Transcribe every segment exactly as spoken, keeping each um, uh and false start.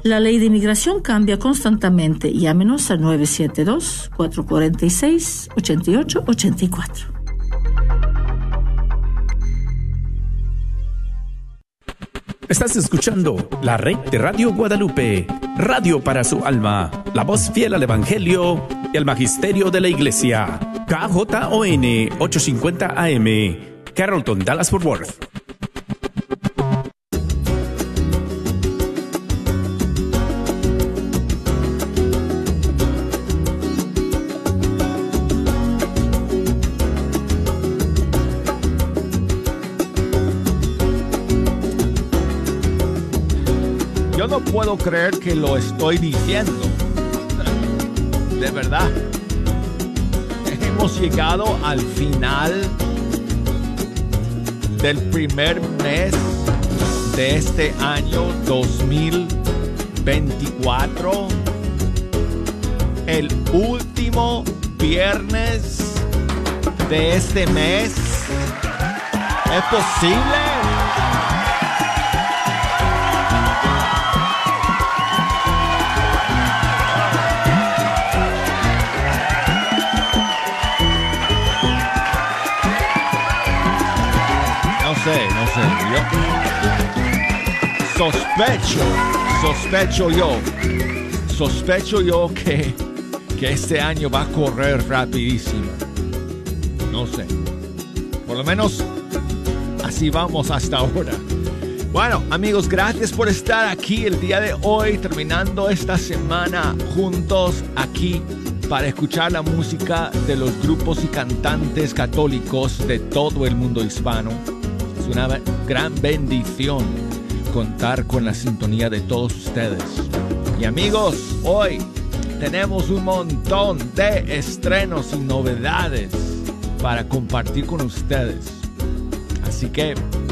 La ley de inmigración cambia constantemente. Llámenos al nueve siete dos, cuatro cuatro seis, ocho ocho ocho cuatro. Estás escuchando la red de Radio Guadalupe, radio para su alma, la voz fiel al Evangelio y al Magisterio de la Iglesia. K J O N ochocientos cincuenta A M, Carrollton, Dallas-Fort Worth. No puedo creer que lo estoy diciendo. De verdad. Hemos llegado al final del primer mes de este año dos mil veinticuatro. El último viernes de este mes. ¿Es posible? No sé, no sé, yo sospecho, sospecho yo, sospecho yo que, que este año va a correr rapidísimo. No sé, por lo menos así vamos hasta ahora. Bueno, amigos, gracias por estar aquí el día de hoy, terminando esta semana juntos aquí para escuchar la música de los grupos y cantantes católicos de todo el mundo hispano. Es una gran bendición contar con la sintonía de todos ustedes. Y amigos, hoy tenemos un montón de estrenos y novedades para compartir con ustedes. Así que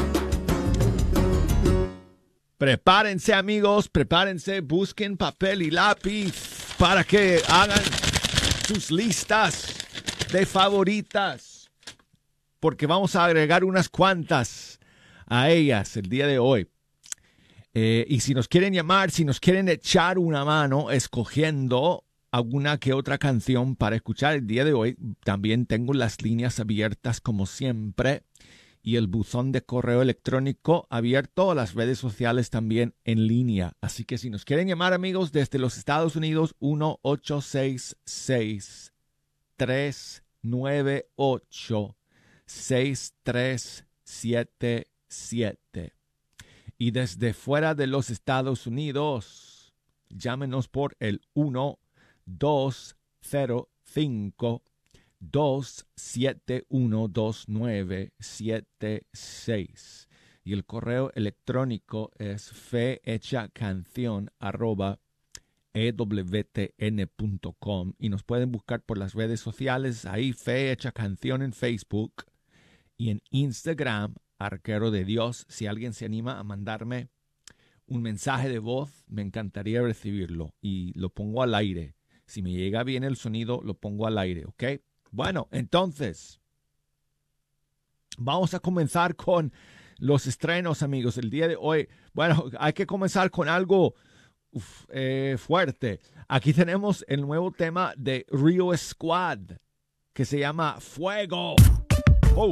prepárense, amigos, prepárense, busquen papel y lápiz para que hagan sus listas de favoritas, porque vamos a agregar unas cuantas a ellas el día de hoy. Eh, y si nos quieren llamar, si nos quieren echar una mano escogiendo alguna que otra canción para escuchar el día de hoy, también tengo las líneas abiertas como siempre y el buzón de correo electrónico abierto, las redes sociales también en línea. Así que si nos quieren llamar, amigos, desde los Estados Unidos, uno ocho seis seis, tres nueve ocho, seis tres siete siete. Y desde fuera de los Estados Unidos, llámenos por el uno dos cero cinco, dos siete uno, dos nueve siete seis. Y el correo electrónico es fehechacanción arroba e w t n punto com. Y nos pueden buscar por las redes sociales, ahí Fe Hecha Canción en Facebook y en Instagram, Arquero de Dios. Si alguien se anima a mandarme un mensaje de voz, me encantaría recibirlo y lo pongo al aire. Si me llega bien el sonido, lo pongo al aire, ¿ok? Bueno, entonces, vamos a comenzar con los estrenos, amigos. El día de hoy, bueno, hay que comenzar con algo uf, eh, fuerte. Aquí tenemos el nuevo tema de Rio Squad, que se llama Fuego. Oh.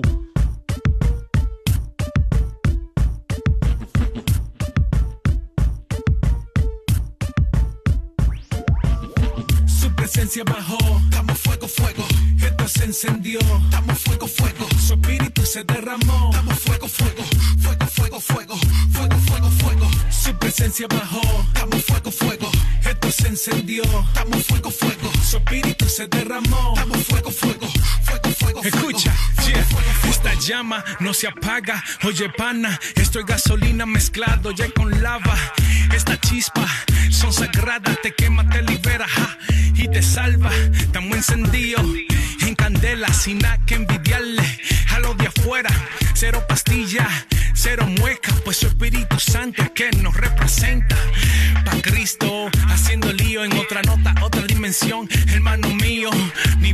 Presencia bajó, estamos fuego, fuego, esto se encendió, estamos fuego, fuego, su espíritu se derramó, estamos fuego, fuego, fuego, fuego, fuego, fuego, fuego, fuego, su presencia bajó, estamos fuego, fuego, esto se encendió, estamos fuego, fuego, su espíritu se derramó, estamos fuego, fuego, fuego, fuego, escucha, yeah, esta llama no se apaga, oye pana, esto es gasolina mezclado ya con lava, esta chispa son sagradas, te quema, te libera, ja, y te salva, estamos encendidos en candela, sin nada que envidiarle a los de afuera, cero pastilla, cero mueca, pues su Espíritu Santo es que nos representa, pa' Cristo, haciendo lío en otra nota, otra dimensión, hermano mío, ni bombero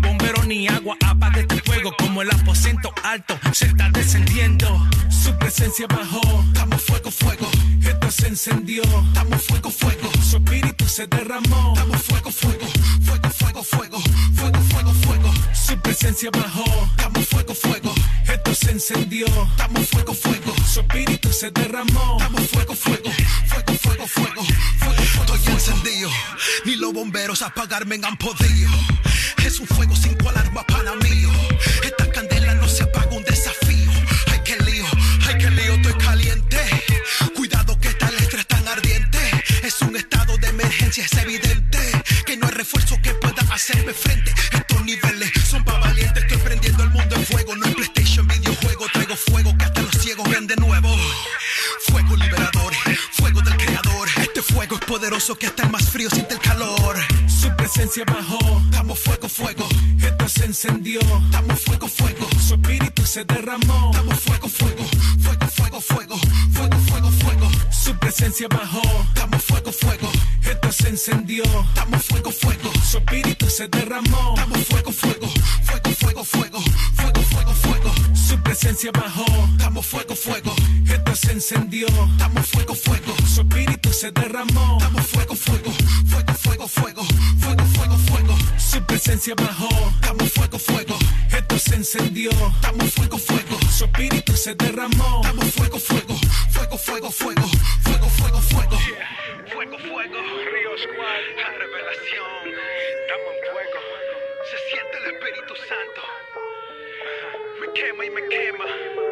ni agua, apaga este fuego como el aposento alto se está descendiendo. Su presencia bajó, estamos fuego, fuego. Esto se encendió, estamos fuego, fuego. Su espíritu se derramó, estamos fuego, fuego. Fuego, fuego, fuego. Fuego, fuego, fuego. Su presencia bajó, estamos fuego, fuego. Esto se encendió, estamos fuego, fuego. Su espíritu se derramó, estamos fuego, fuego. Fuego, fuego, fuego. Fuego, fuego. Estoy encendido, ni los bomberos apagarme han podido. Es un fuego cinco alarmas para mí. Esta candela no se apaga, un desafío. Ay, qué lío, ay, qué lío, estoy caliente. Cuidado que esta letra es tan ardiente. Es un estado de emergencia, es evidente que no hay refuerzo que pueda hacerme frente. Estos niveles son pa' valientes. Estoy prendiendo el mundo en fuego. No es PlayStation, videojuego. Traigo fuego que hasta los ciegos ven de nuevo. Fuego liberador, fuego del creador. Este fuego es poderoso que hasta el más frío siente el calor. Su presencia bajó, estamos fuego, fuego. Esto se encendió, estamos fuego, fuego. Su espíritu se derramó, estamos fuego, fuego. Fuego, fuego, fuego. Fuego, fuego, fuego. Su presencia bajó, estamos fuego, fuego. Esto se encendió, estamos fuego, fuego. Su espíritu se derramó, estamos fuego, fuego. Fuego, fuego, fuego. Fuego, fuego, fuego. Su presencia bajó, estamos fuego, fuego. Esto se encendió, estamos fuego, fuego. Su espíritu se derramó, estamos fuego, fuego. Fuego, fuego, fuego. Fuego, fuego, fuego. Su presencia bajó, estamos fuego, fuego. Esto se encendió, estamos fuego, fuego. Su espíritu se derramó, estamos fuego, fuego. Fuego, fuego, fuego. Fuego, fuego, fuego. Fuego, fuego, Río Squad, la revelación. Estamos en fuego. Se siente el Espíritu Santo. Me quema y me quema.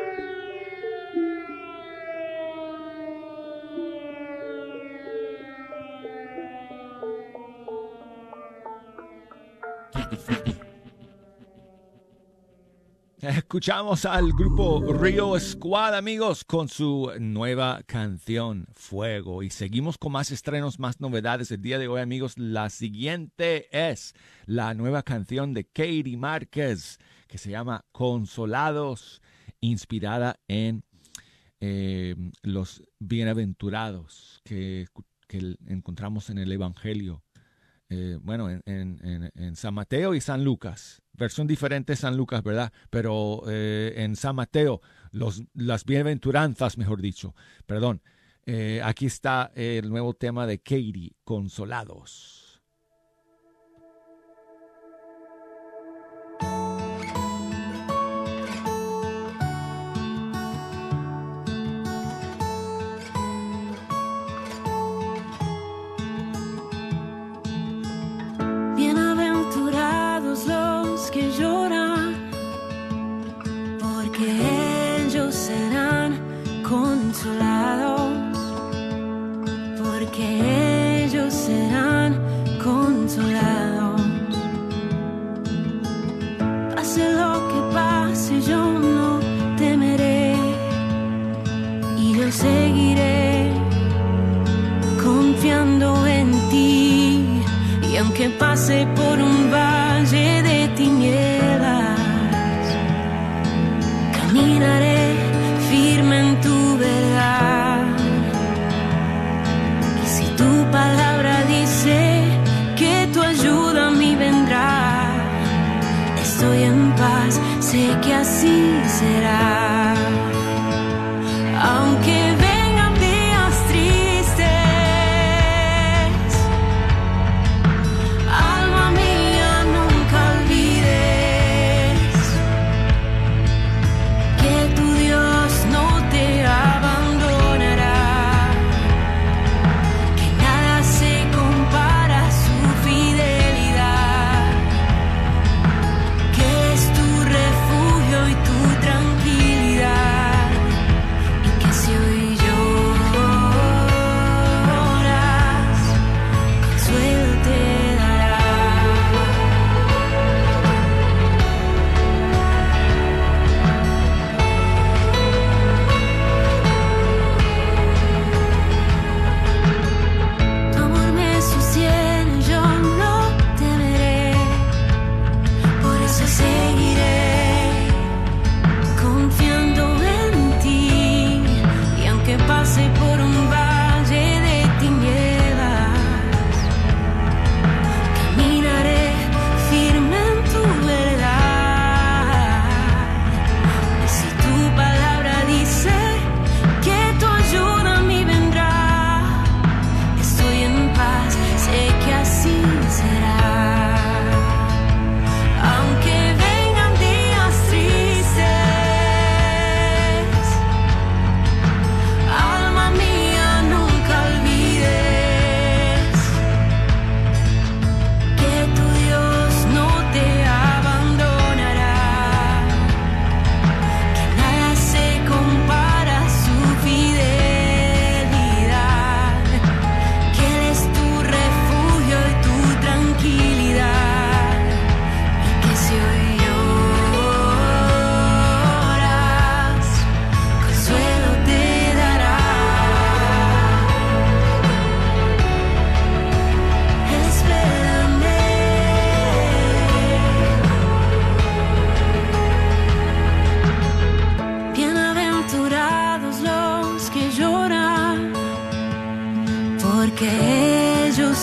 Escuchamos al grupo Rio Squad, amigos, con su nueva canción Fuego. Y seguimos con más estrenos, más novedades. El día de hoy, amigos, la siguiente es la nueva canción de Katie Márquez, que se llama Consolados, inspirada en eh, los bienaventurados que, que encontramos en el Evangelio. Eh, bueno, en, en, en San Mateo y San Lucas. Versión diferente de San Lucas, ¿verdad? Pero eh, en San Mateo, los, las bienaventuranzas, mejor dicho. Perdón. Eh, aquí está el nuevo tema de Katie, Consolados. Bienaventurados los que lloran, porque ellos serán consolados, porque ellos serán consolados. Pase lo que pase, yo no temeré, y yo seguiré confiando en ti. Y aunque pase por un valle de tinieblas, caminaré firme en tu verdad. Y si tu palabra dice que tu ayuda a mí vendrá, estoy en paz, sé que así será. Aunque vengan días tristes, alma mía, nunca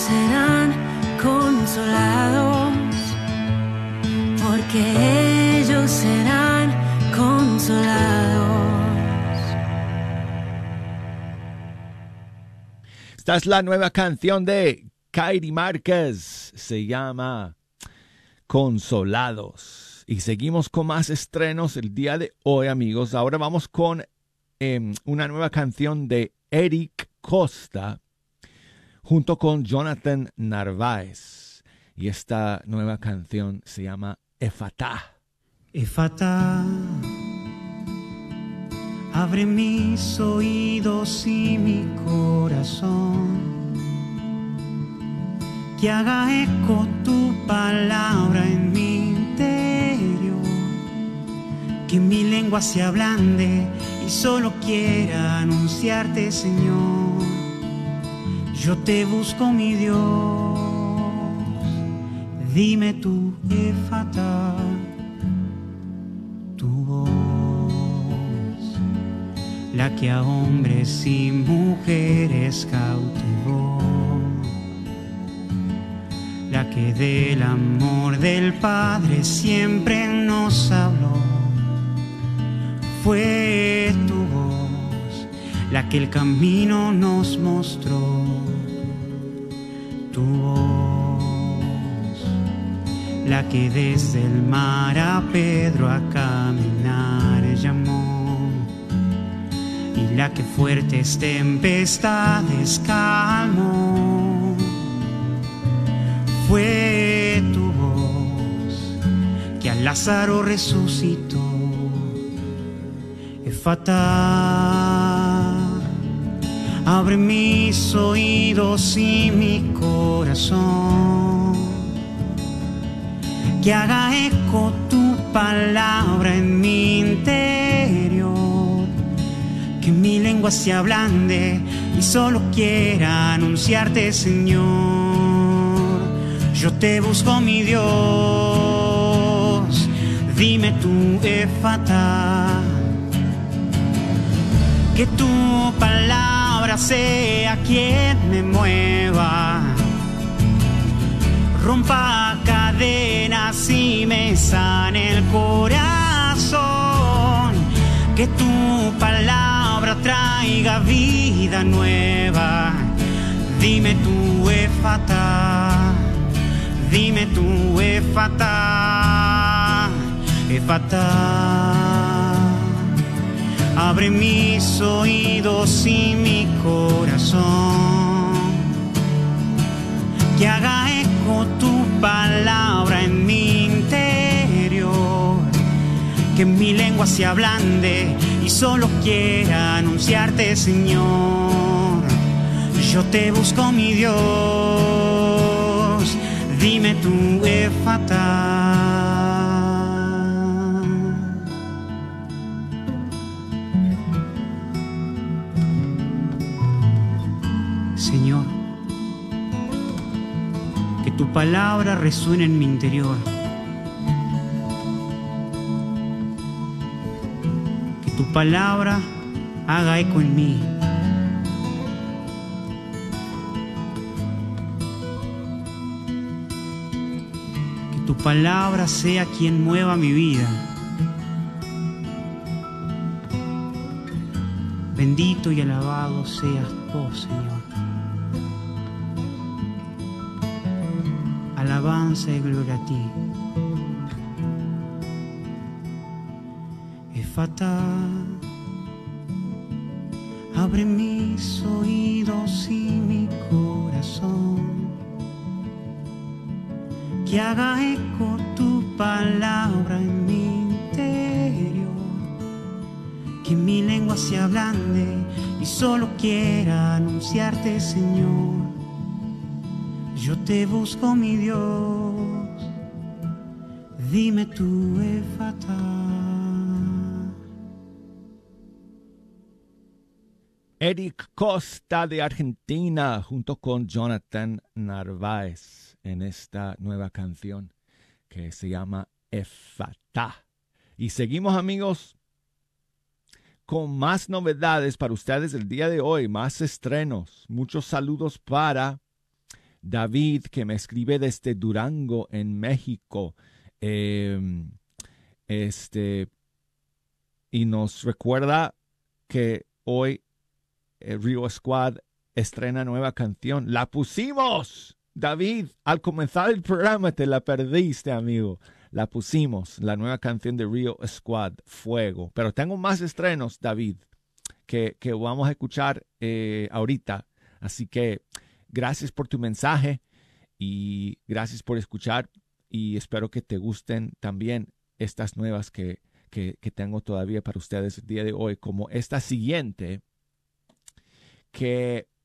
serán consolados, porque ellos serán consolados. Esta es la nueva canción de Kairi Márquez, se llama Consolados. Y seguimos con más estrenos el día de hoy, amigos. Ahora vamos con eh, una nueva canción de Eric Costa junto con Jonathan Narváez. Y esta nueva canción se llama Efatá. Efatá, abre mis oídos y mi corazón, que haga eco tu palabra en mi interior, que mi lengua se ablande y solo quiera anunciarte, Señor. Yo te busco, mi Dios, dime tú, Efatá, tu voz, la que a hombres y mujeres cautivó, la que del amor del Padre siempre nos habló. Fue tu voz la que el camino nos mostró, tu voz la que desde el mar a Pedro a caminar llamó, y la que fuertes tempestades calmó. Fue tu voz que a Lázaro resucitó. Efatá, abre mis oídos y mi corazón, que haga eco tu palabra en mi interior, que mi lengua se ablande y solo quiera anunciarte, Señor. Yo te busco, mi Dios, dime tú, Efatá, que tu palabra sea quien me mueva, rompa cadenas y me sane el corazón, que tu palabra traiga vida nueva. Dime tú, Efatá, dime tú, Efatá, Efatá. Abre mis oídos y mi corazón, que haga eco tu palabra en mi interior, que mi lengua se ablande y solo quiera anunciarte, Señor. Yo te busco, mi Dios, dime tú, Efatá. Señor, que tu palabra resuene en mi interior, que tu palabra haga eco en mí, que tu palabra sea quien mueva mi vida. Bendito y alabado seas vos, Señor. Alabanza y gloria a ti. Efatá, abre mis oídos y mi corazón, que haga eco tu palabra en mi interior, que mi lengua se ablande y solo quiera anunciarte, Señor. Yo te busco, mi Dios, dime tú, Efatá. Eric Costa de Argentina junto con Jonathan Narváez en esta nueva canción que se llama Efatá. Y seguimos, amigos, con más novedades para ustedes el día de hoy, más estrenos. Muchos saludos para David, que me escribe desde Durango, en México. Eh, este, y nos recuerda que hoy el Rio Squad estrena nueva canción. ¡La pusimos! David, al comenzar el programa te la perdiste, amigo. La pusimos, la nueva canción de Rio Squad, Fuego. Pero tengo más estrenos, David, que, que vamos a escuchar eh, ahorita. Así que gracias por tu mensaje y gracias por escuchar. Y espero que te gusten también estas nuevas que, que, que tengo todavía para ustedes el día de hoy, como esta siguiente, que...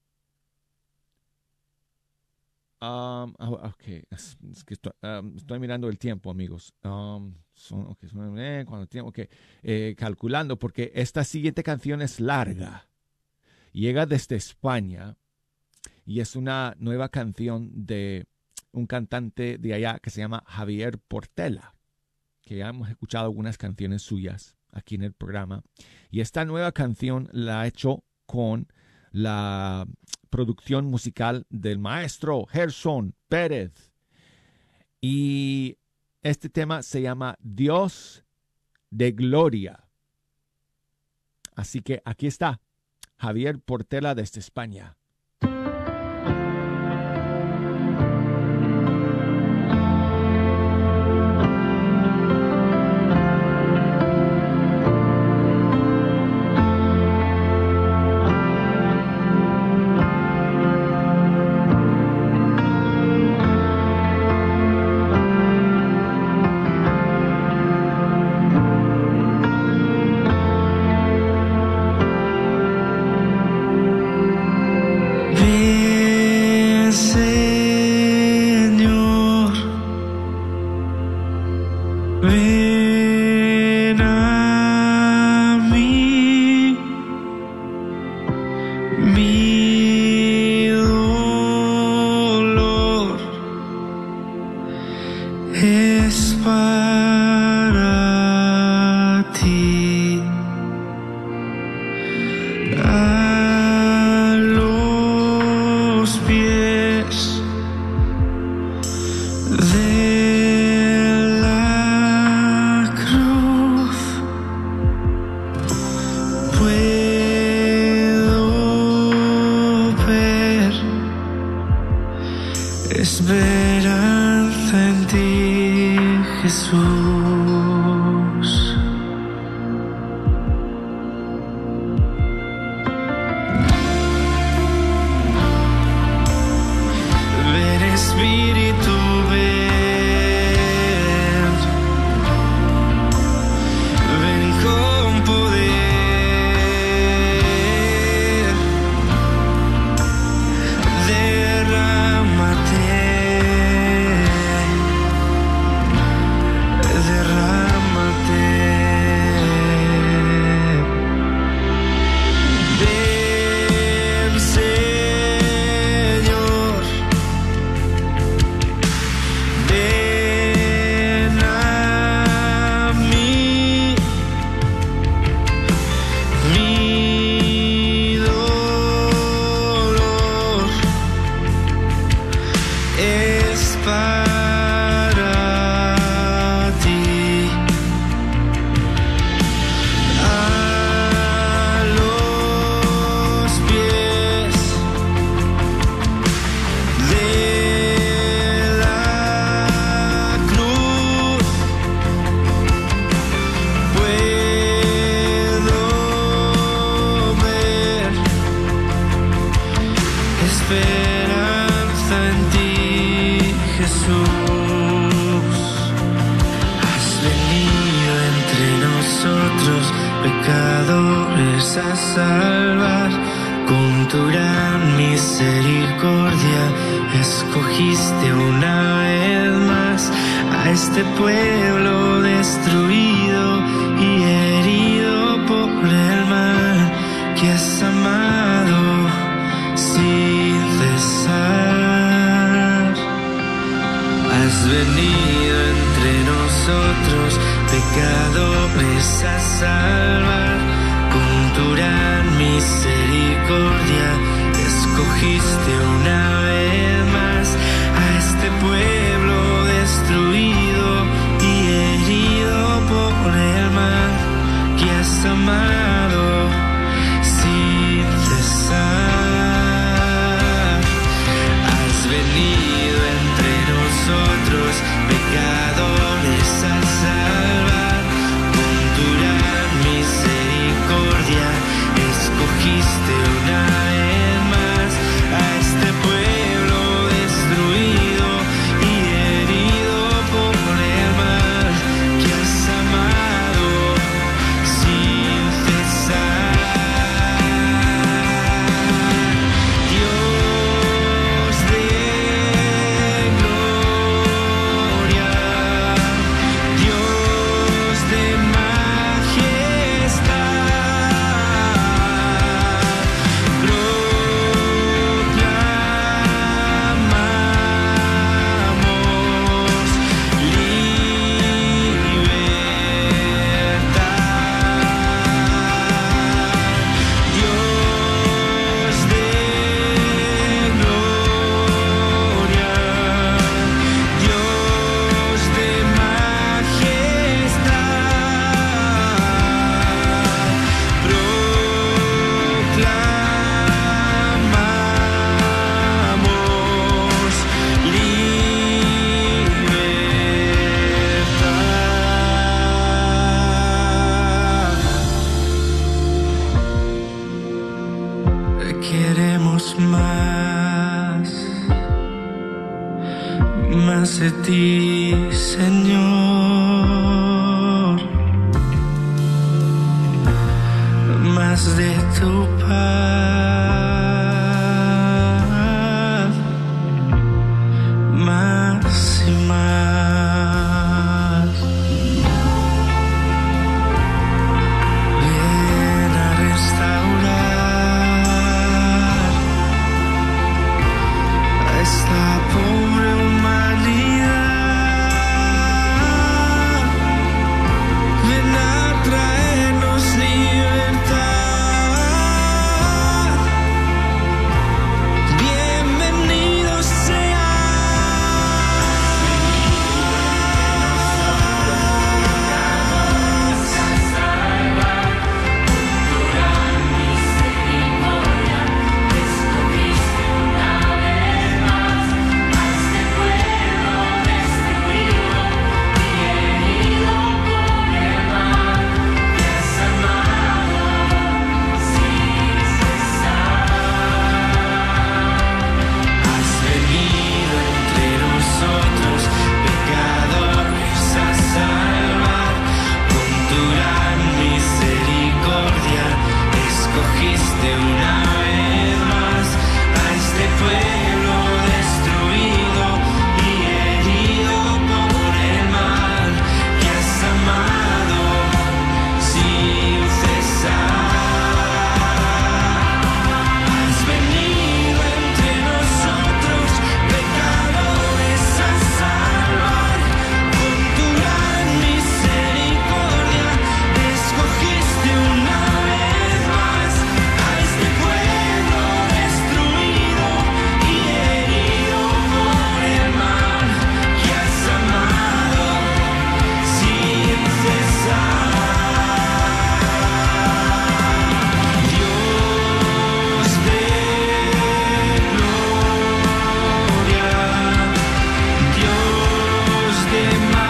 Um, ok, es, es que estoy, um, estoy mirando el tiempo, amigos. Um, son, okay, son, eh, cuando tiempo, okay, eh, calculando, porque esta siguiente canción es larga. Llega desde España y es una nueva canción de un cantante de allá que se llama Javier Portela, que ya hemos escuchado algunas canciones suyas aquí en el programa. Y esta nueva canción la ha hecho con la producción musical del maestro Gerson Pérez. Y este tema se llama Dios de Gloria. Así que aquí está Javier Portela desde España. Misericordia, escogiste una vez más más de ti, Señor, más de tu paz, más y más. Ven a restaurar a esta pobre humanidad. Ven a traernos libertad. Bienvenido sea. Has venido entre nosotros, pecadores, a salvar. Con tu gran misericordia escogiste una vez más a este pueblo destruido y herido por el mal que has amado sin cesar. Has venido entre nosotros, pecadores, a salvar. Con tu gran misericordia escogiste una vez más a este pueblo destruido y herido por el mal que has amado sin cesar. Dios de gloria, Dios de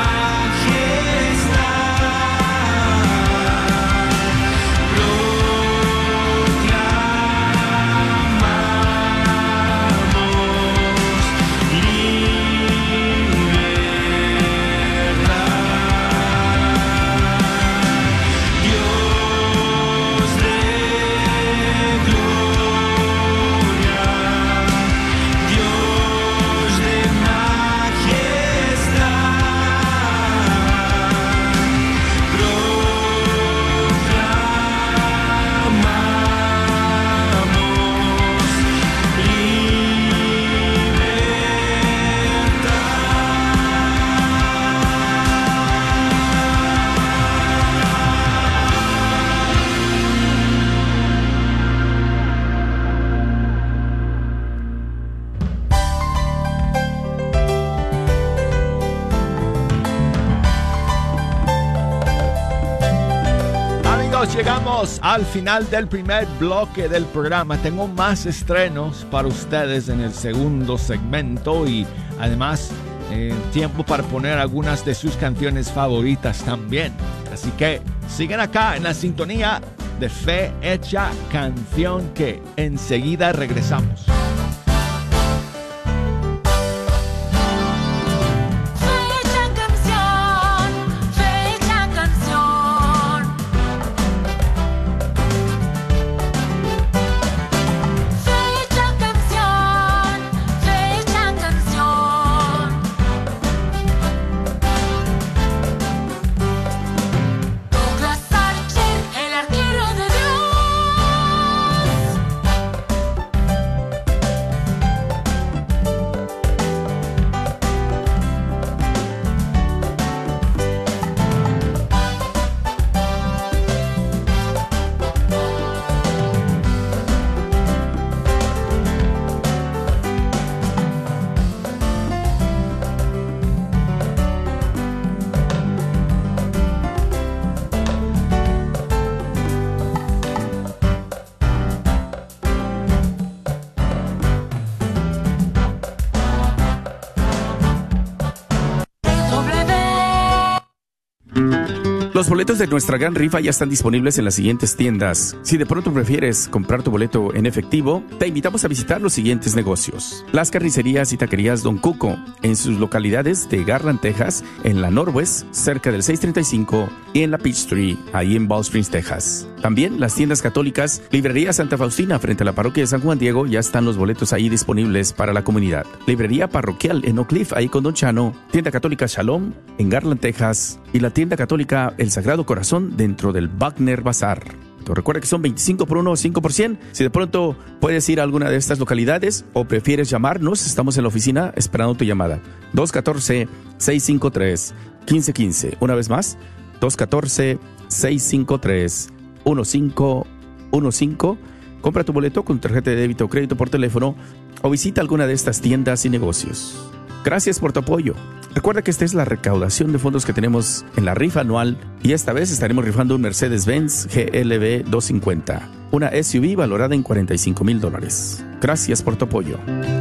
majestad, proclamamos libertad. Dios de gloria, Dios de majestad, Amigos, llegamos al final del primer bloque del programa. Tengo más estrenos para ustedes en el segundo segmento y además eh, tiempo para poner algunas de sus canciones favoritas también. Así que sigan acá en la sintonía de Fe Hecha Canción, que enseguida regresamos. Fecha canción, fecha canción. Fecha canción, fecha canción. Douglas Archer, el arquero de Dios. Los boletos de nuestra gran rifa ya están disponibles en las siguientes tiendas. Si de pronto prefieres comprar tu boleto en efectivo, te invitamos a visitar los siguientes negocios. Las carnicerías y taquerías Don Cuco, en sus localidades de Garland, Texas, en la Northwest, cerca del seiscientos treinta y cinco, y en la Peachtree, ahí en Ball Springs, Texas. También las tiendas católicas, Librería Santa Faustina, frente a la parroquia de San Juan Diego, ya están los boletos ahí disponibles para la comunidad. Librería Parroquial en Oak Cliff, ahí con Don Chano. Tienda católica Shalom, en Garland, Texas. Y la tienda católica El Sagrado Corazón, dentro del Wagner Bazar. Recuerda que son veinticinco por uno, cinco por cien. Si de pronto puedes ir a alguna de estas localidades o prefieres llamarnos, estamos en la oficina esperando tu llamada. dos uno cuatro, seis cinco tres, uno cinco uno cinco. Una vez más, dos uno cuatro, seis cinco tres, uno cinco uno cinco. Compra tu boleto con tarjeta de débito o crédito por teléfono o visita alguna de estas tiendas y negocios. Gracias por tu apoyo. Recuerda que esta es la recaudación de fondos que tenemos en la rifa anual y esta vez estaremos rifando un Mercedes-Benz G L B doscientos cincuenta, una S U V valorada en cuarenta y cinco mil dólares. Gracias por tu apoyo.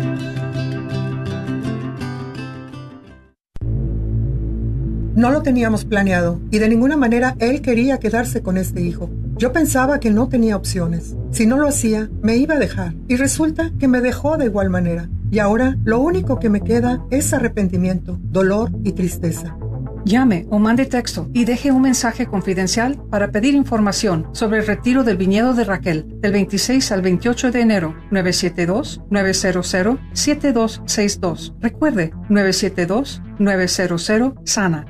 No lo teníamos planeado y de ninguna manera él quería quedarse con este hijo. Yo pensaba que no tenía opciones. Si no lo hacía, me iba a dejar. Y resulta que me dejó de igual manera. Y ahora lo único que me queda es arrepentimiento, dolor y tristeza. Llame o mande texto y deje un mensaje confidencial para pedir información sobre el retiro del viñedo de Raquel del veintiséis al veintiocho de enero. nueve siete dos, nueve cero cero, siete dos seis dos. Recuerde, nueve siete dos, nueve cero cero, SANA.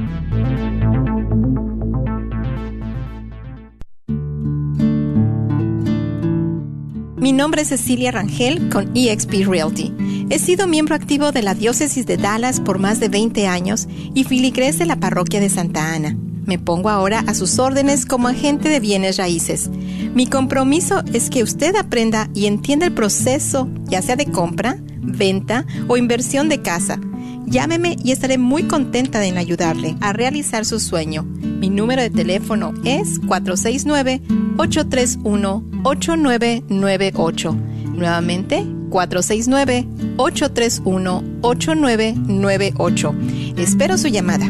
Mi nombre es Cecilia Rangel con E X P Realty. He sido miembro activo de la Diócesis de Dallas por más de veinte años y filigrés de la Parroquia de Santa Ana. Me pongo ahora a sus órdenes como agente de bienes raíces. Mi compromiso es que usted aprenda y entienda el proceso, ya sea de compra, venta o inversión de casa. Llámeme y estaré muy contenta en ayudarle a realizar su sueño. Mi número de teléfono es cuatro seis nueve, ocho tres uno, ocho nueve nueve ocho. Nuevamente, cuatro seis nueve, ocho tres uno, ocho nueve nueve ocho. Espero su llamada.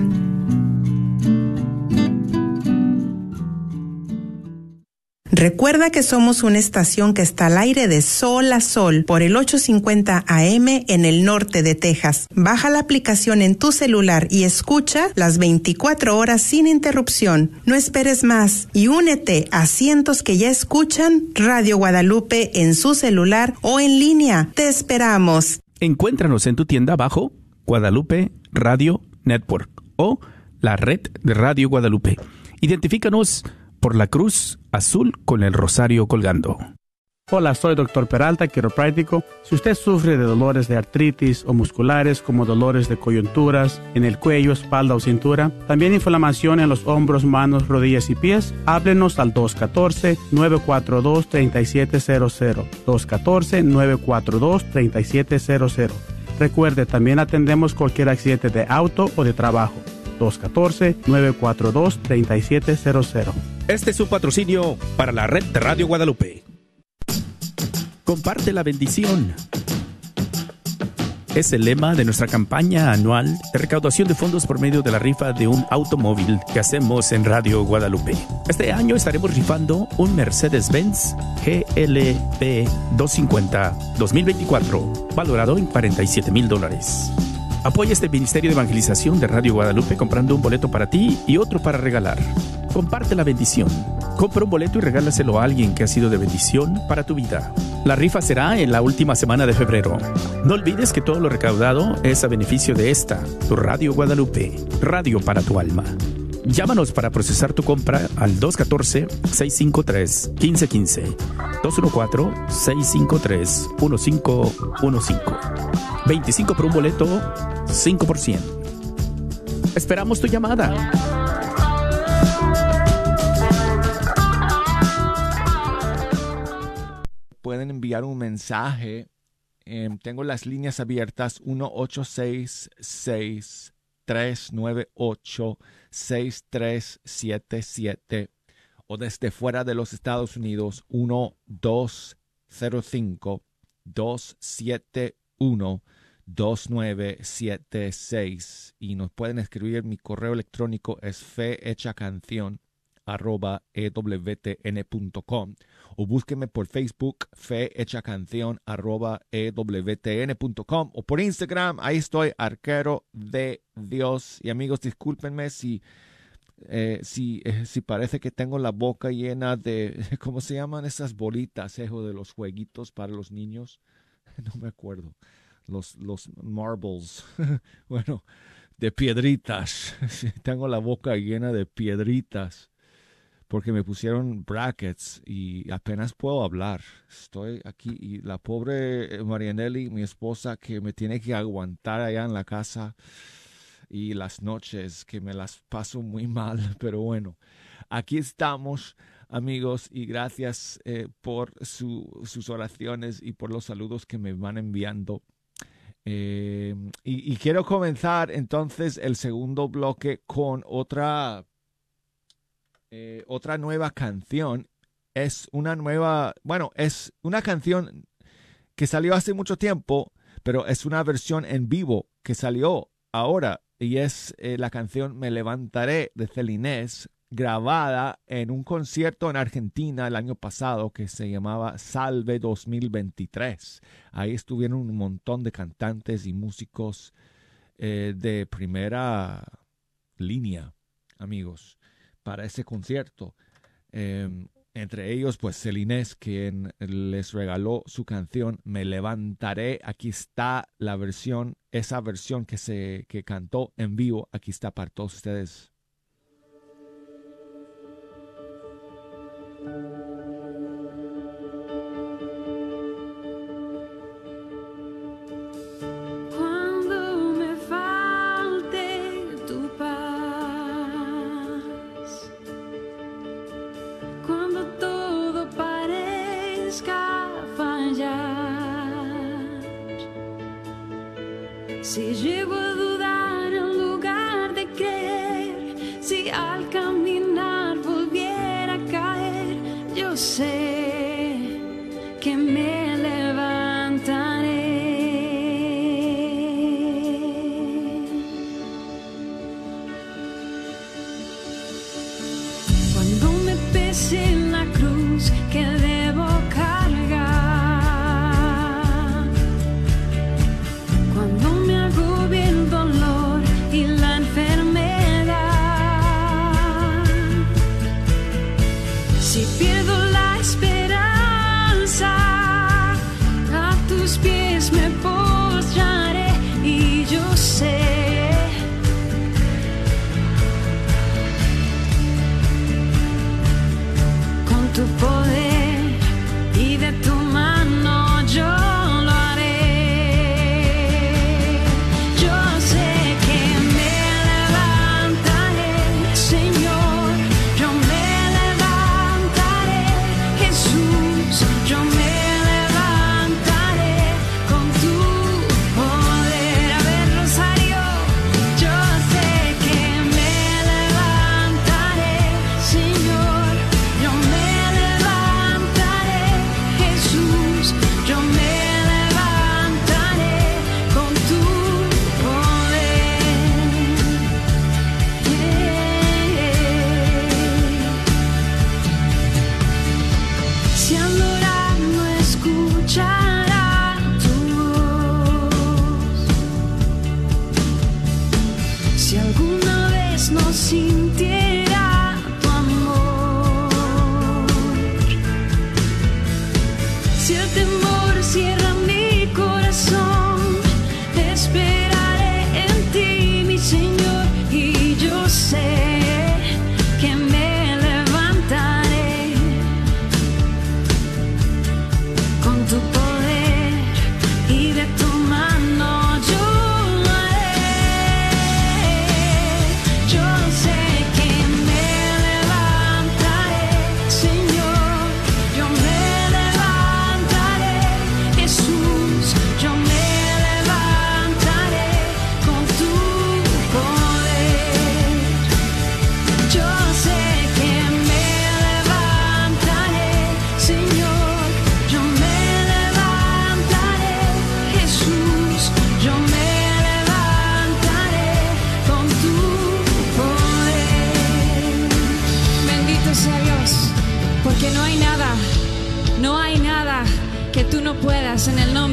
Recuerda que somos una estación que está al aire de sol a sol por el ochocientos cincuenta A M en el norte de Texas. Baja la aplicación en tu celular y escucha las veinticuatro horas sin interrupción. No esperes más y únete a cientos que ya escuchan Radio Guadalupe en su celular o en línea. Te esperamos. Encuéntranos en tu tienda bajo Guadalupe Radio Network o la red de Radio Guadalupe. Identifícanos por la cruz azul con el rosario colgando. Hola, soy doctor Peralta, quiropráctico. Si usted sufre de dolores de artritis o musculares como dolores de coyunturas en el cuello, espalda o cintura, también inflamación en los hombros, manos, rodillas y pies, háblenos al dos uno cuatro, nueve cuatro dos, tres siete cero cero. dos uno cuatro, nueve cuatro dos, tres siete cero cero. Recuerde, también atendemos cualquier accidente de auto o de trabajo. dos uno cuatro, nueve cuatro dos, tres siete cero cero. Este es su patrocinio para la red de Radio Guadalupe. Comparte la bendición. Es el lema de nuestra campaña anual de recaudación de fondos por medio de la rifa de un automóvil que hacemos en Radio Guadalupe. Este año estaremos rifando un Mercedes-Benz G L B doscientos cincuenta dos mil veinticuatro, valorado en cuarenta y siete mil dólares. Apoya este Ministerio de Evangelización de Radio Guadalupe comprando un boleto para ti y otro para regalar. Comparte la bendición. Compra un boleto y regálaselo a alguien que ha sido de bendición para tu vida. La rifa será en la última semana de febrero. No olvides que todo lo recaudado es a beneficio de esta, tu Radio Guadalupe, radio para tu alma. Llámanos para procesar tu compra al dos uno cuatro, seis cinco tres, uno cinco uno cinco, dos uno cuatro, seis cinco tres, uno cinco uno cinco. veinticinco por un boleto, cinco por cien. Esperamos tu llamada. Pueden enviar un mensaje. Eh, tengo las líneas abiertas uno ocho seis seis, tres nueve ocho, seis tres siete siete o desde fuera de los Estados Unidos uno dos cero cinco, dos siete uno, dos nueve siete seis. Y nos pueden escribir, mi correo electrónico es fehechacanción arroba ewtn punto com, o búsquenme por Facebook, fehechacanción arroba ewtn punto com, o por Instagram, ahí estoy, Arquero de Dios. Y amigos, discúlpenme si eh, si, eh, si parece que tengo la boca llena de, ¿cómo se llaman esas bolitas, hijo, de los jueguitos para los niños? No me acuerdo. Los, los marbles. Bueno, de piedritas. Tengo la boca llena de piedritas porque me pusieron brackets y apenas puedo hablar. Estoy aquí y la pobre Marianelli, mi esposa, que me tiene que aguantar allá en la casa, y las noches que me las paso muy mal. Pero bueno, aquí estamos, amigos, y gracias eh, por su, sus oraciones y por los saludos que me van enviando. Eh, y, y quiero comenzar entonces el segundo bloque con otra, eh, otra nueva canción. Es una nueva, bueno, es una canción que salió hace mucho tiempo, pero es una versión en vivo que salió ahora, y es eh, la canción Me Levantaré de Celinés, grabada en un concierto en Argentina el año pasado que se llamaba Salve dos mil veintitrés. Ahí estuvieron un montón de cantantes y músicos eh, de primera línea, amigos, para ese concierto. Eh, entre ellos, pues, Celinés, quien les regaló su canción Me Levantaré. Aquí está la versión, esa versión que se que cantó en vivo. Aquí está para todos ustedes. Cuando me falte tu paz, cuando todo parezca fallar, si llego a dudar en lugar de creer, si al caminar volviera a caer, yo sé que me levantaré. Cuando me pese la cruz que debo cargar, cuando me agobie el dolor y la enfermedad, si pierdo la esperanza, a tus pies me postraré, y yo sé con tu poder y de tu mano yo lo haré. Yo sé que me levantaré, Señor, yo me levantaré, Jesús, yo me levantaré con tu poder. A ver, Rosario, yo sé que me levantaré, Señor, yo me levantaré, Jesús, yo me levantaré con tu poder. Si al orar no escuchará tu voz, si alguna vez no sintiera tu amor, si el temor cierra mi corazón, esperaré en ti, mi Señor, y yo sé que me levantaré con tu poder y de tu mano yo lo haré. Yo sé que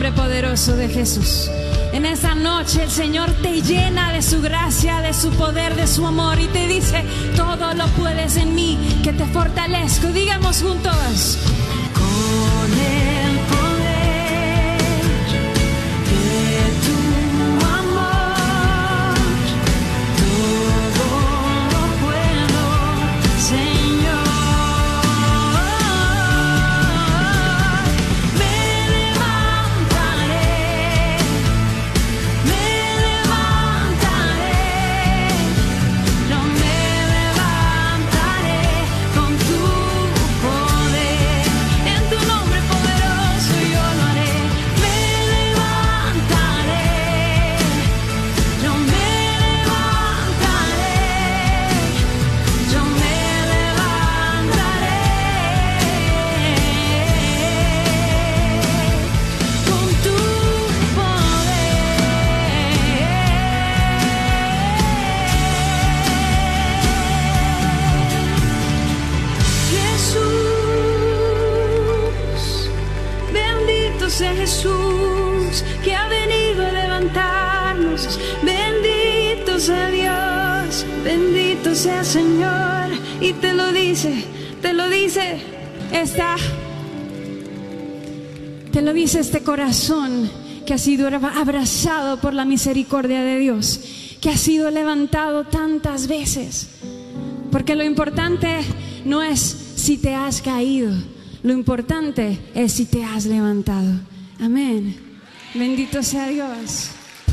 nombre poderoso de Jesús. En esa noche el Señor te llena de su gracia, de su poder, de su amor y te dice: todo lo puedes en mí, que te fortalezco. Digamos juntos: con el poder de tu amor, todo lo puedo, Señor. Sea Jesús, que ha venido a levantarnos. Bendito sea Dios, bendito sea Señor. Y te lo dice, te lo dice esta, te lo dice este corazón que ha sido abrazado por la misericordia de Dios, que ha sido levantado tantas veces. Porque lo importante no es si te has caído, lo importante es si te has levantado. Amén. Bendito sea Dios.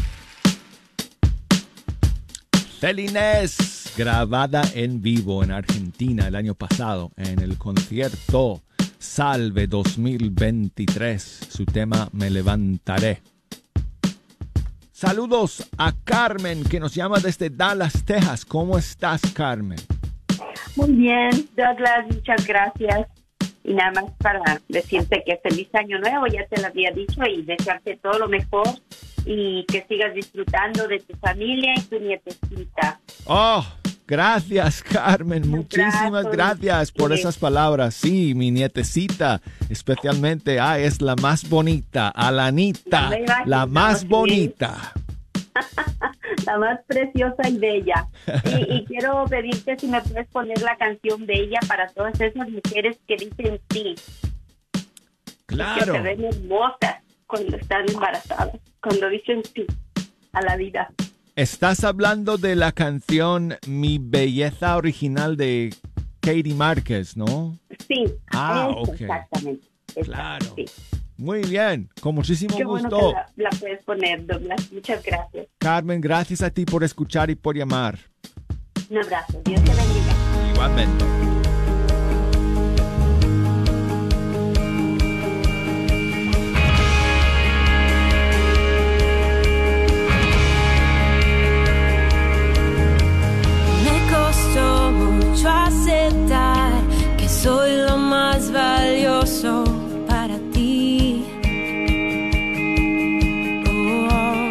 Felinés, grabada en vivo en Argentina el año pasado en el concierto Salve dos mil veintitrés. Su tema Me Levantaré. Saludos a Carmen, que nos llama desde Dallas, Texas. ¿Cómo estás, Carmen? Muy bien, Douglas, muchas gracias. Y nada más para decirte que feliz año nuevo, ya te lo había dicho, y desearte todo lo mejor y que sigas disfrutando de tu familia y tu nietecita. Oh, gracias, Carmen, muchísimas gracias por esas palabras. Sí, mi nietecita, especialmente, ah, es la más bonita, Alanita, la más bonita. La más preciosa y bella. Y, y quiero pedirte si me puedes poner la canción Bella para todas esas mujeres que dicen sí. Claro. Que se ven hermosas cuando están embarazadas, cuando dicen sí a la vida. Estás hablando de la canción Mi Belleza original de Katie Márquez, ¿no? Sí. Ah, eso, ok. Exactamente. Claro. Sí. Muy bien, con muchísimo Qué bueno gusto. que la, la puedes poner, Douglas. Muchas gracias. Carmen, gracias a ti por escuchar y por llamar. Un abrazo. Dios te bendiga. Igualmente. Me costó mucho aceptar que soy lo más valioso para ti. Oh,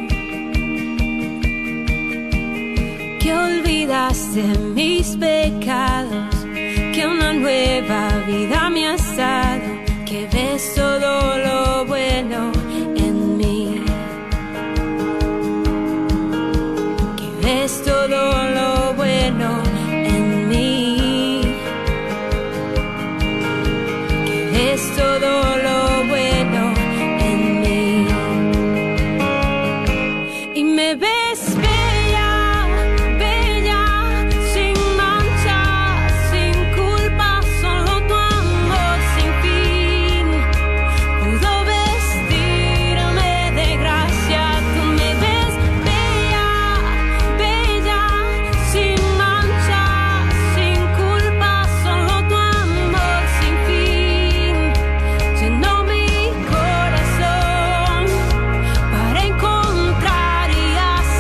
que olvidaste mis pecados, que una nueva vida me has dado, que ves todo lo bueno en mí, que ves todo lo bueno en mí, que ves todo lo bueno en mí, y me ves bella, bella, sin mancha, sin culpa, solo tu amor sin fin pudo vestirme de gracia. Tú me ves bella, bella, sin mancha, sin culpa, solo tu amor sin fin llenó mi corazón para encontrar y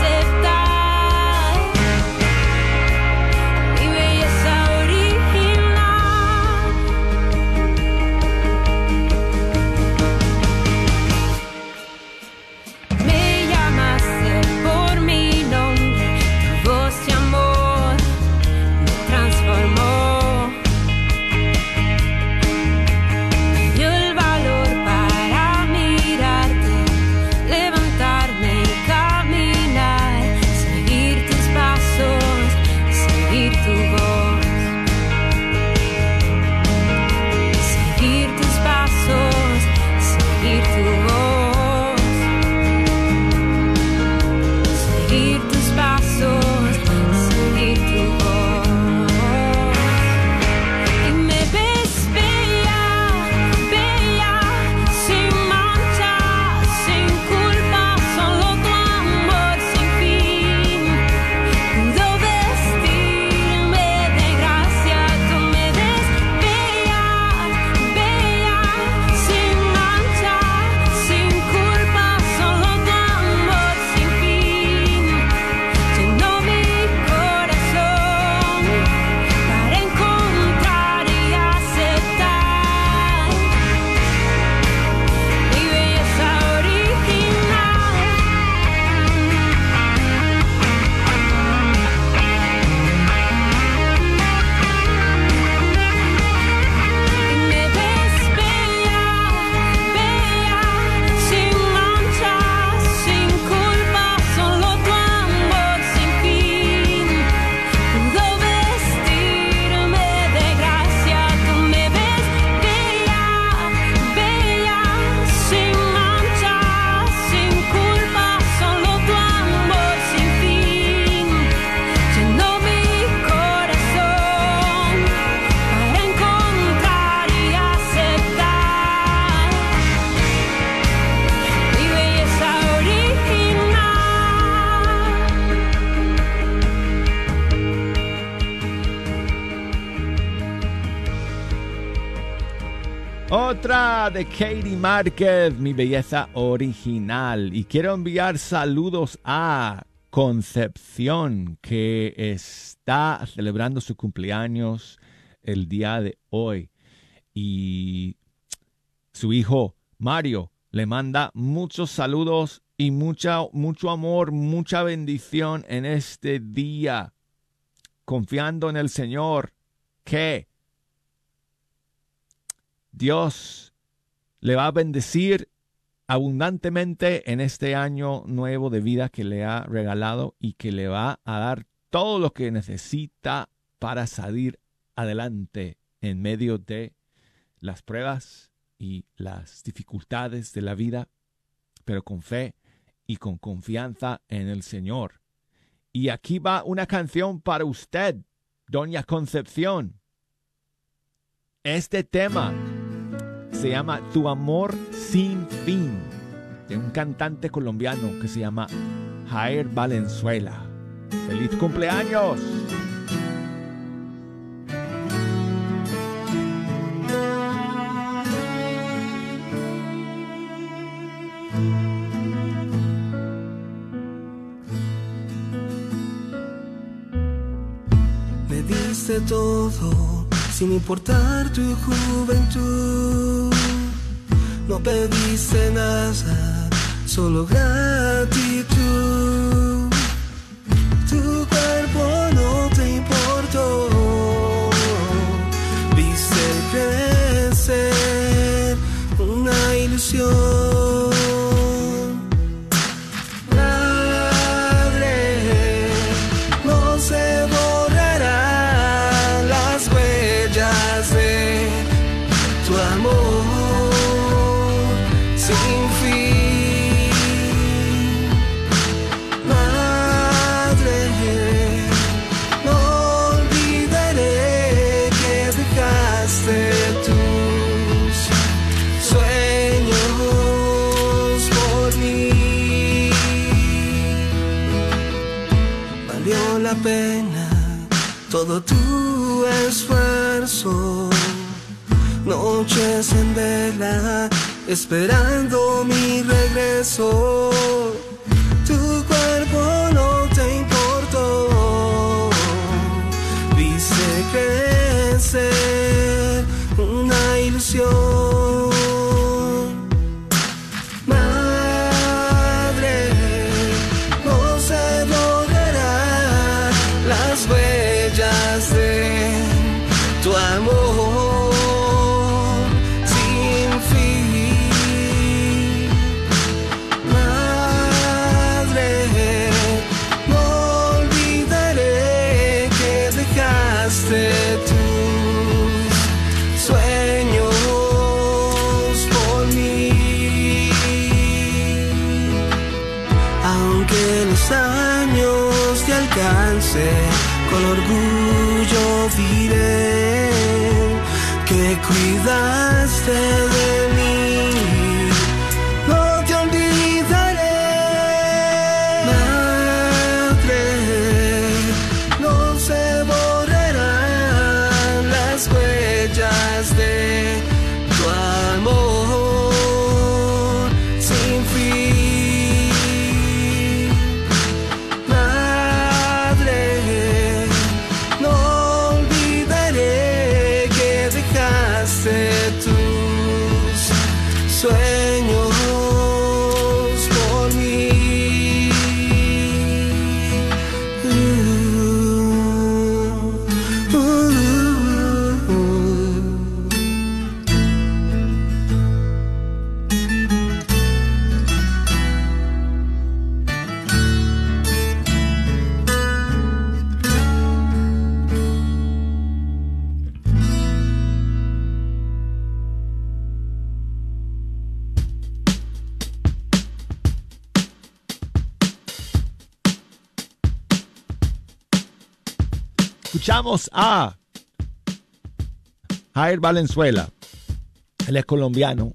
otra de Katie Márquez, Mi Belleza Original. Y quiero enviar saludos a Concepción, que está celebrando su cumpleaños el día de hoy. Y su hijo Mario le manda muchos saludos y mucha, mucho amor, mucha bendición en este día, confiando en el Señor que Dios le va a bendecir abundantemente en este año nuevo de vida que le ha regalado y que le va a dar todo lo que necesita para salir adelante en medio de las pruebas y las dificultades de la vida, pero con fe y con confianza en el Señor. Y aquí va una canción para usted, doña Concepción. Este tema se llama Tu Amor Sin Fin, de un cantante colombiano que se llama Jair Valenzuela. ¡Feliz cumpleaños! Me diste todo sin importar tu juventud. No pediste nada, solo gratitud. Tu cuerpo no te importó. Viste crecer una ilusión. Madre, no se borrarán las huellas de tu amor sin fin. Madre, no olvidaré que dejaste tus sueños por mí. Valió la pena todo tu esfuerzo, noches en vela esperando mi regreso. Tu cuerpo no te importó. Viste crecer una ilusión. Madre, no se borrarán las huellas de tu amor sin fin. Madre, no olvidaré que dejaste tus sueños por mí. Aunque los años te alcance, con orgullo diré que cuidaste de mí. No te olvidaré. Madre, no se borrarán las huellas de tu amor sin fin. Madre, no olvidaré que dejaste tus sueños por mí. Uh, uh, uh, uh. Escuchamos a Jair Valenzuela. Él es colombiano.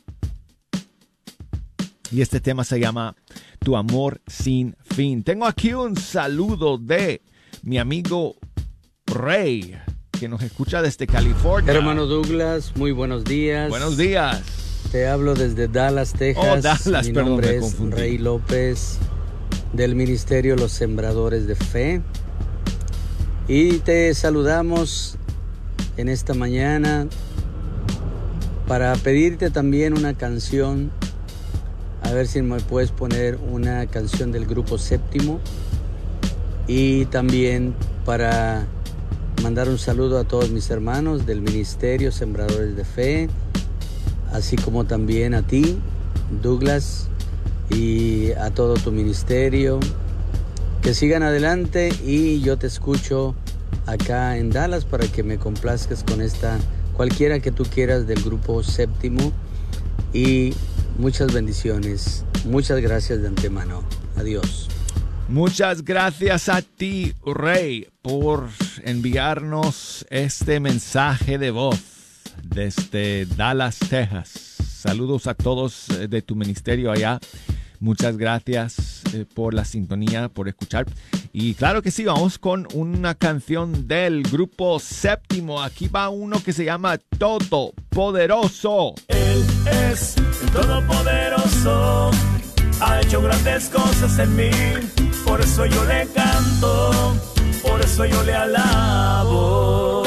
Y este tema se llama Tu Amor Sin Fin. Tengo aquí un saludo de mi amigo Rey que nos escucha desde California. Hermano Douglas, muy buenos días. Buenos días. Te hablo desde Dallas, Texas. Oh, Dallas, Mi perdón, nombre me es confundí. Rey López, del Ministerio Los Sembradores de Fe. Y te saludamos en esta mañana para pedirte también una canción. A ver si me puedes poner una canción del Grupo Séptimo. Y también para mandar un saludo a todos mis hermanos del Ministerio Sembradores de Fe, así como también a ti, Douglas, y a todo tu ministerio. Que sigan adelante y yo te escucho acá en Dallas para que me complazcas con esta, cualquiera que tú quieras del Grupo Séptimo. Y muchas bendiciones. Muchas gracias de antemano. Adiós. Muchas gracias a ti, Rey, por enviarnos este mensaje de voz desde Dallas, Texas. Saludos a todos de tu ministerio allá. Muchas gracias eh, por la sintonía, por escuchar. Y claro que sí, vamos con una canción del Grupo Séptimo. Aquí va uno que se llama Todopoderoso. Él es el Todopoderoso, ha hecho grandes cosas en mí, por eso yo le canto, por eso yo le alabo.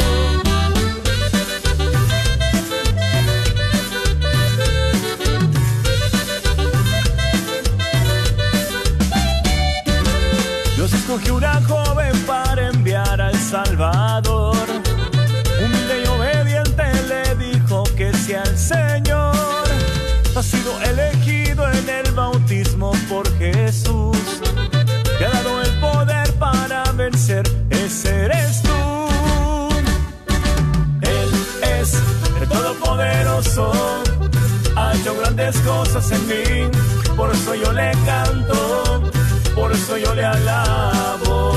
Dios escogió una joven para enviar al Salvador. Humilde y obediente le dijo que sí al Señor. Ha sido elegido en el bautismo por Jesús. Te ha dado el poder para vencer, ese eres tú. Él es el Todopoderoso, ha hecho grandes cosas en mí, por eso yo le canto, por eso yo le alabo.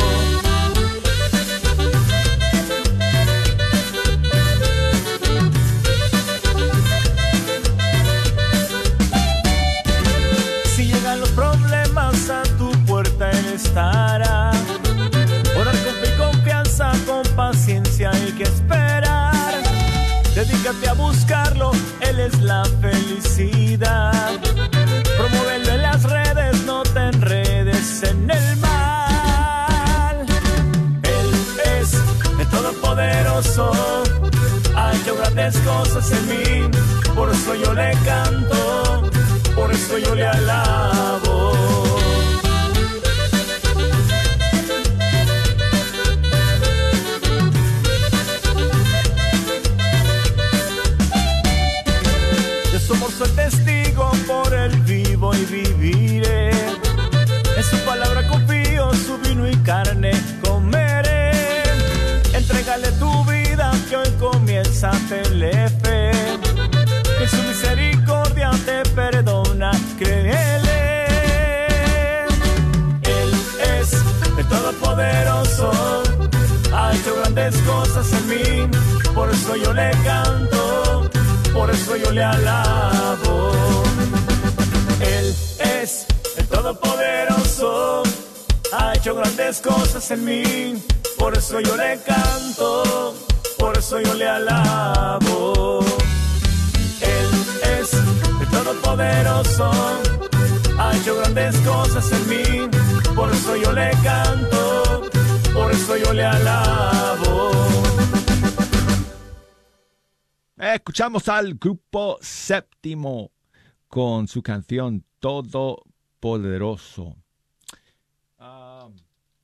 Si llegan los problemas a tu puerta, Él estará. Orar con fe y confianza, con paciencia hay que esperar. Dedícate a buscarlo, Él es la felicidad. Promuévelo en las redes, no te enredes en el mal. Él es el Todopoderoso, ha hecho grandes cosas en mí, por eso yo le canto, por eso yo le alabo. De su amor soy testigo, por él vivo y viviré. En su palabra confío, su vino y carne comeré. Entrégale tu vida, que hoy comienza, tenle fe. Que su misericordia te perdona, créele. Él es el Todopoderoso, ha hecho grandes cosas en mí, por eso yo le canto, por eso yo le alabo. Él es el Todopoderoso, ha hecho grandes cosas en mí, por eso yo le canto, por eso yo le alabo. Él es el Todopoderoso, ha hecho grandes cosas en mí, por eso yo le canto, por eso yo le alabo. Escuchamos al Grupo Séptimo con su canción Todopoderoso. Um,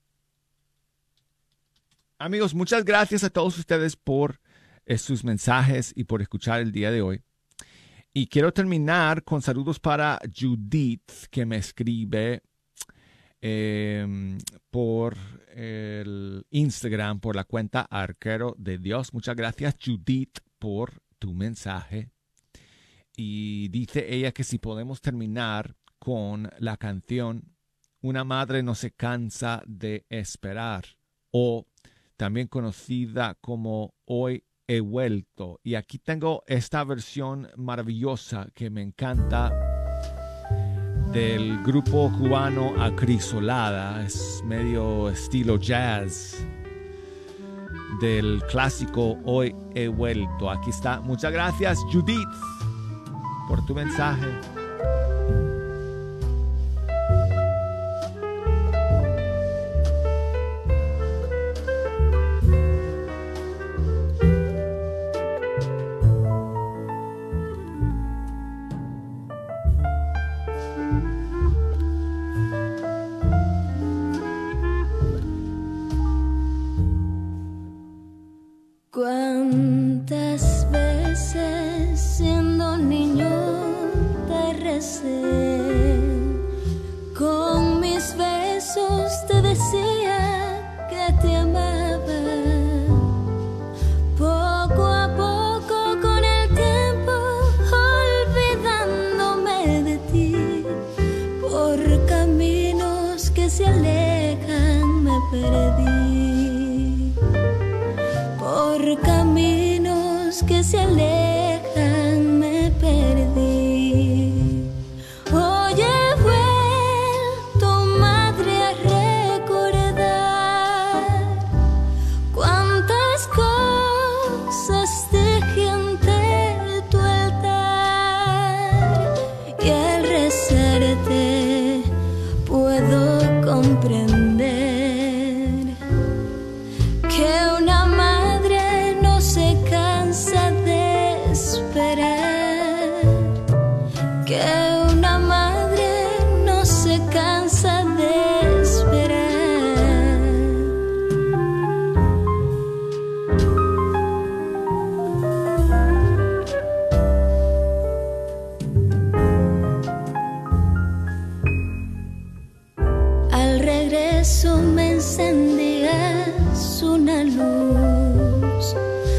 amigos, muchas gracias a todos ustedes por eh, sus mensajes y por escuchar el día de hoy. Y quiero terminar con saludos para Judith, que me escribe eh, por el Instagram, por la cuenta Arquero de Dios. Muchas gracias, Judith, por tu mensaje. Y dice ella que si podemos terminar con la canción Una madre no se cansa de esperar, o también conocida como Hoy he vuelto. Y aquí tengo esta versión maravillosa que me encanta del grupo cubano Acrisolada. Es medio estilo jazz del clásico Hoy He Vuelto. Aquí está. Muchas gracias, Judith, por tu mensaje. ¿Cuántas veces siendo niño te recé? Con mis besos te decía que te amaba. Poco a poco con el tiempo olvidándome de ti. Por caminos que se alejan me perdí. Por caminos que se alejan me perdí. Hoy he vuelto, madre, a recordar cuántas cosas dejé ante tu altar. Y al rezarte puedo comprender que una madre no se cansa de esperar, que una madre no se cansa de esperar. Al regreso me encendías una luz,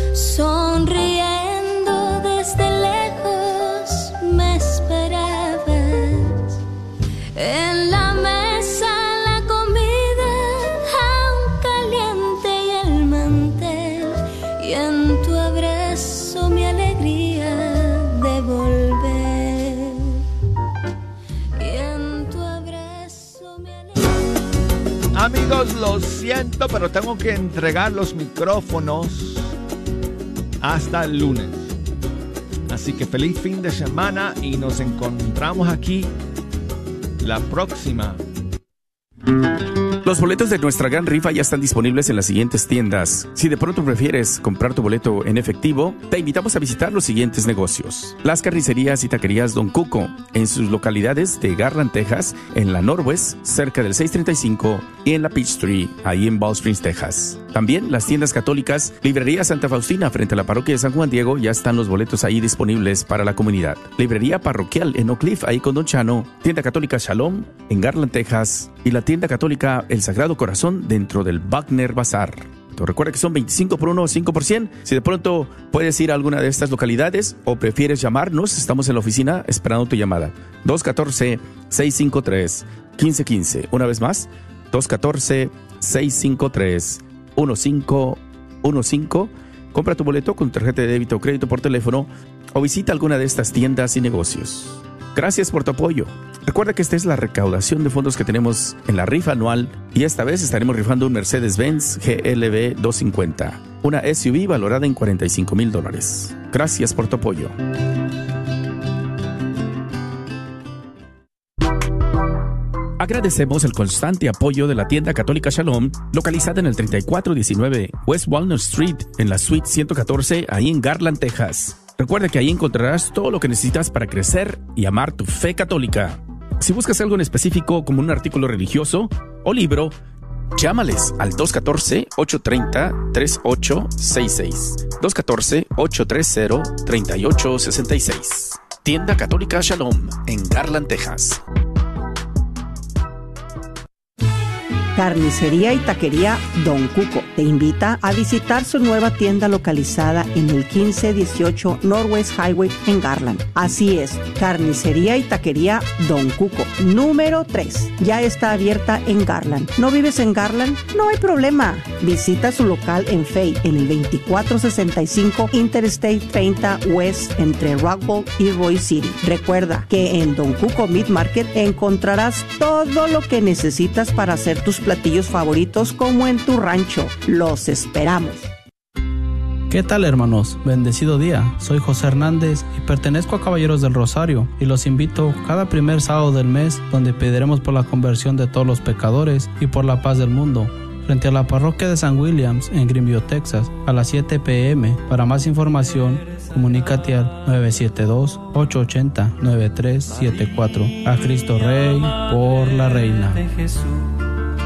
sonriendo desde lejos me esperabas. En la mesa la comida aún caliente y el mantel, y en tu abrazo mi alegría de volver. Y en tu abrazo mi alegría. Amigos, lo siento, pero tengo que entregar los micrófonos hasta el lunes. Así que feliz fin de semana y nos encontramos aquí la próxima. Los boletos de nuestra gran rifa ya están disponibles en las siguientes tiendas. Si de pronto prefieres comprar tu boleto en efectivo, te invitamos a visitar los siguientes negocios: las carnicerías y taquerías Don Cuco, en sus localidades de Garland, Texas, en la Northwest, cerca del seiscientos treinta y cinco, y en la Peachtree, ahí en Ball Springs, Texas. También las tiendas católicas, Librería Santa Faustina, frente a la parroquia de San Juan Diego, ya están los boletos ahí disponibles para la comunidad. Librería Parroquial en Oak Cliff, ahí con Don Chano. Tienda Católica Shalom, en Garland, Texas. Y la tienda católica El Sagrado Corazón, dentro del Wagner Bazar. Recuerda que son veinticinco por uno o cinco por ciento. Si de pronto puedes ir a alguna de estas localidades o prefieres llamarnos, estamos en la oficina esperando tu llamada. dos uno cuatro, seis cinco tres, uno cinco uno cinco. Una vez más, dos uno cuatro, seis cinco tres, uno cinco uno cinco. Compra tu boleto con tarjeta de débito o crédito por teléfono o visita alguna de estas tiendas y negocios. Gracias por tu apoyo. Recuerda que esta es la recaudación de fondos que tenemos en la rifa anual y esta vez estaremos rifando un Mercedes-Benz G L B doscientos cincuenta, una S U V valorada en cuarenta y cinco mil dólares. Gracias por tu apoyo. Agradecemos el constante apoyo de la tienda católica Shalom, localizada en el treinta y cuatro diecinueve West Walnut Street, en la suite ciento catorce, ahí en Garland, Texas. Recuerda que ahí encontrarás todo lo que necesitas para crecer y amar tu fe católica. Si buscas algo en específico como un artículo religioso o libro, llámales al dos uno cuatro, ocho tres cero, tres ocho seis seis. dos uno cuatro, ocho tres cero, tres ocho seis seis. Tienda Católica Shalom en Garland, Texas. Carnicería y Taquería Don Cuco te invita a visitar su nueva tienda localizada en el quince dieciocho Northwest Highway en Garland. Así es, Carnicería y Taquería Don Cuco, número tres. Ya está abierta en Garland. ¿No vives en Garland? No hay problema. Visita su local en Fay, en el veinticuatro sesenta y cinco Interstate treinta West, entre Rockwall y Roy City. Recuerda que en Don Cuco Meat Market encontrarás todo lo que necesitas para hacer tus platillos favoritos como en tu rancho. Los esperamos. ¿Qué tal, hermanos? Bendecido día. Soy José Hernández y pertenezco a Caballeros del Rosario y los invito cada primer sábado del mes, donde pediremos por la conversión de todos los pecadores y por la paz del mundo, frente a la parroquia de San Williams en Greenville, Texas, a las siete pe eme. Para más información, comunícate al nueve siete dos, ocho ocho cero, nueve tres siete cuatro. A Cristo Rey por la Reina.